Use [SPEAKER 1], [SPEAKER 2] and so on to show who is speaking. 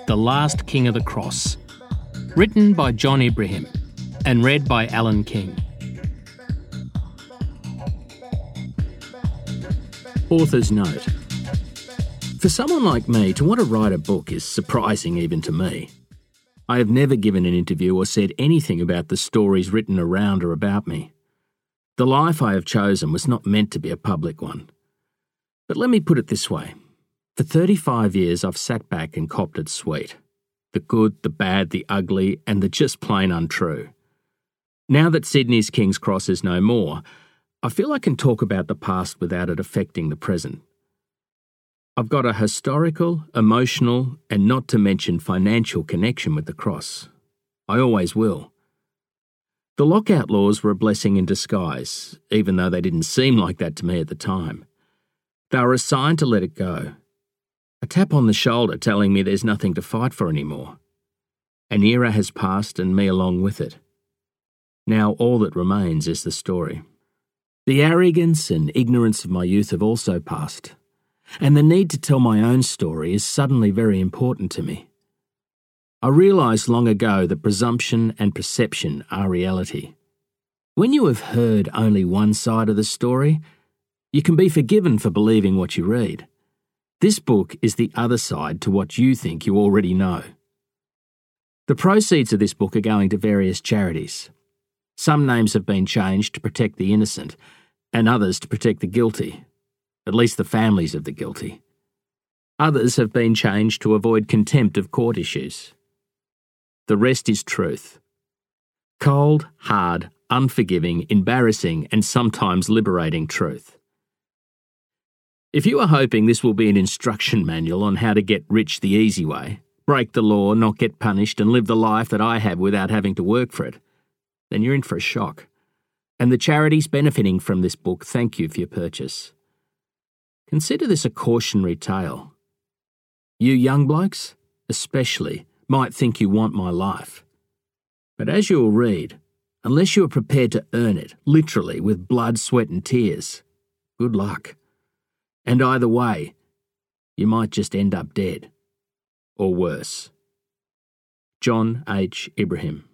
[SPEAKER 1] The Last King of the Cross, written by John Ibrahim and read by Alan King. Author's note. For someone like me, to want to write a book is surprising even to me. I have never given an interview or said anything about the stories written around or about me. The life I have chosen was not meant to be a public one. But let me put it this way. For 35 years I've sat back and copped it sweet. The good, the bad, the ugly, and the just plain untrue. Now that Sydney's King's Cross is no more, I feel I can talk about the past without it affecting the present. I've got a historical, emotional, and not to mention financial connection with the cross. I always will. The lockout laws were a blessing in disguise, even though they didn't seem like that to me at the time. They were a sign to let it go. A tap on the shoulder telling me there's nothing to fight for anymore. An era has passed and me along with it. Now all that remains is the story. The arrogance and ignorance of my youth have also passed, and the need to tell my own story is suddenly very important to me. I realised long ago that presumption and perception are reality. When you have heard only one side of the story, you can be forgiven for believing what you read. This book is the other side to what you think you already know. The proceeds of this book are going to various charities. Some names have been changed to protect the innocent, and others to protect the guilty, at least the families of the guilty. Others have been changed to avoid contempt of court issues. The rest is truth. Cold, hard, unforgiving, embarrassing, and sometimes liberating truth. If you are hoping this will be an instruction manual on how to get rich the easy way, break the law, not get punished, and live the life that I have without having to work for it, then you're in for a shock. And the charities benefiting from this book thank you for your purchase. Consider this a cautionary tale. You young blokes, especially, might think you want my life. But as you will read, unless you are prepared to earn it, literally with blood, sweat and tears, good luck. And either way, you might just end up dead. Or worse. John H. Ibrahim.